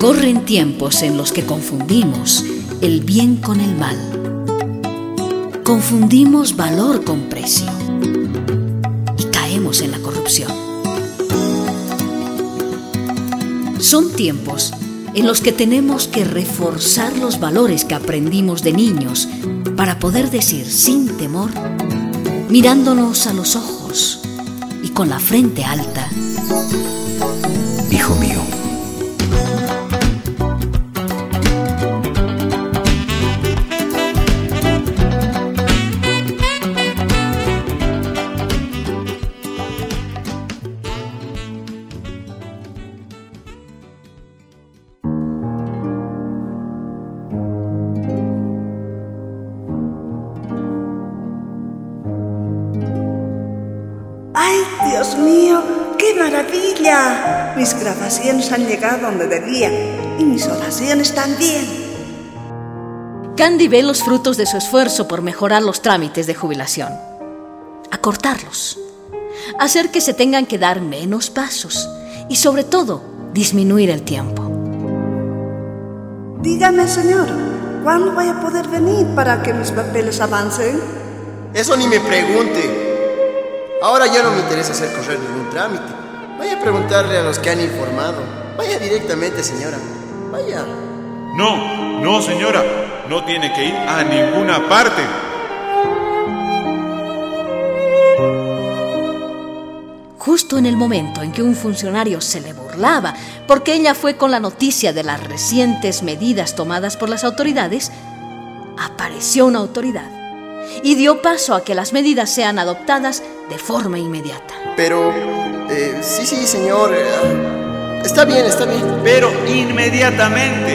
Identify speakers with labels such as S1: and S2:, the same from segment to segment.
S1: Corren tiempos en los que confundimos el bien con el mal. Confundimos valor con precio y caemos en la corrupción. Son tiempos en los que tenemos que reforzar los valores que aprendimos de niños para poder decir sin temor, mirándonos a los ojos y con la frente alta:
S2: hijo mío.
S3: ¡Ay, Dios mío! ¡Qué maravilla! Mis grabaciones han llegado donde debía y mis oraciones también.
S1: Candy ve los frutos de su esfuerzo por mejorar los trámites de jubilación, acortarlos, hacer que se tengan que dar menos pasos y, sobre todo, disminuir el tiempo.
S3: Dígame, señor, ¿cuándo voy a poder venir para que mis papeles avancen?
S4: Eso ni me pregunte. Ahora ya no me interesa hacer correr ningún trámite. Vaya a preguntarle a los que han informado. Vaya directamente, señora. Vaya.
S5: No, señora. No tiene que ir a ninguna parte.
S1: Justo en el momento en que un funcionario se le burlaba porque ella fue con la noticia de las recientes medidas tomadas por las autoridades, apareció una autoridad y dio paso a que las medidas sean adoptadas de forma inmediata.
S4: Pero, sí, señor. Está bien.
S5: Pero inmediatamente.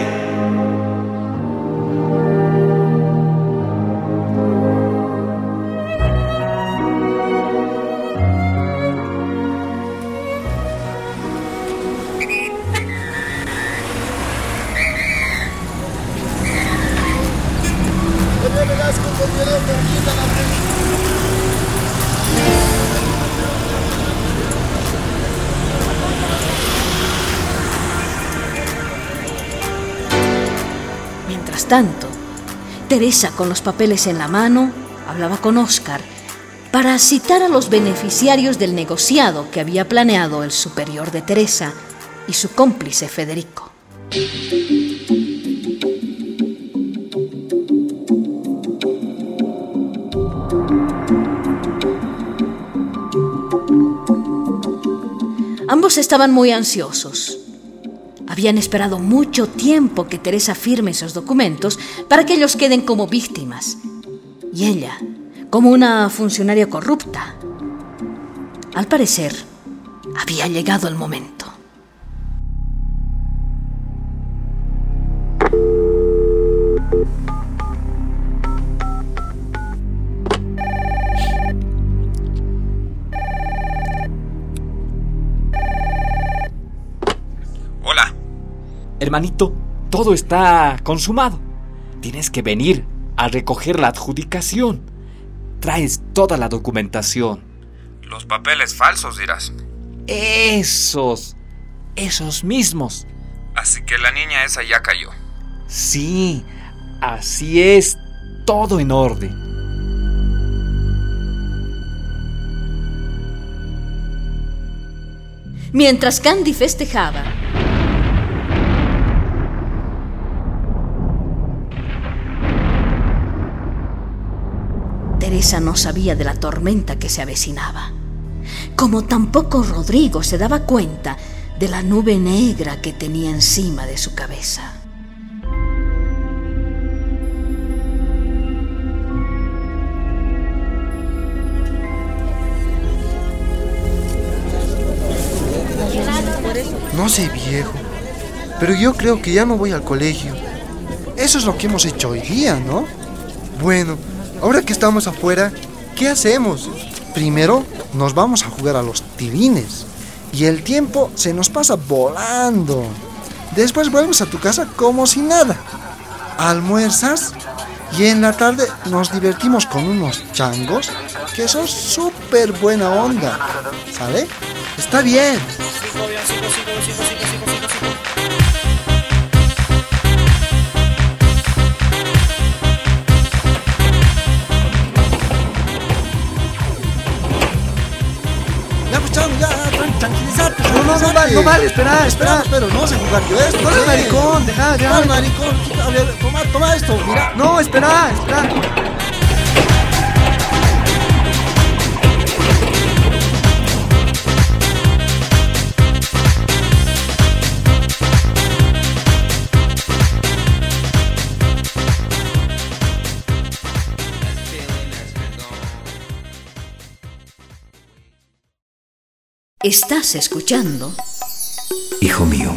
S1: Mientras tanto, Teresa, con los papeles en la mano, hablaba con Óscar para citar a los beneficiarios del negociado que había planeado el superior de Teresa y su cómplice Federico. Ambos estaban muy ansiosos. Habían esperado mucho tiempo que Teresa firme esos documentos para que ellos queden como víctimas, y ella como una funcionaria corrupta. Al parecer, había llegado el momento.
S5: Hola.
S2: Hermanito, todo está consumado. Tienes que venir a recoger la adjudicación. Traes toda la documentación.
S5: Los papeles falsos, dirás.
S2: Esos mismos.
S5: Así que la niña esa ya cayó.
S2: Sí, así es, todo en orden.
S1: Mientras Candy festejaba, Teresa no sabía de la tormenta que se avecinaba, como tampoco Rodrigo se daba cuenta de la nube negra que tenía encima de su cabeza.
S6: No sé, viejo, pero yo creo que ya no voy al colegio. Eso es lo que hemos hecho hoy día, ¿no? Bueno, ahora que estamos afuera, ¿qué hacemos? Primero nos vamos a jugar a los tilines y el tiempo se nos pasa volando. Después vuelves a tu casa como si nada. Almuerzas y en la tarde nos divertimos con unos changos que son súper buena onda. ¿Sale? Está bien. no vale, espera.
S7: Pero no sé jugar yo esto.
S6: No eres maricón, deja.
S7: No, maricón. A ver, toma esto, mira.
S6: No, espera.
S1: Estás escuchando
S8: Hijo mío.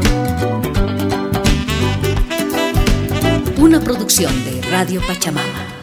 S1: Una producción de Radio Pachamama.